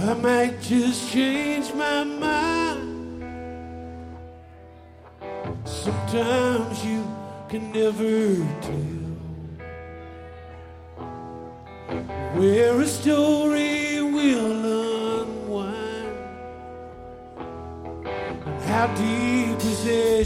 I might just change my mind. Sometimes you can never tell where a story will unwind and how deep is it.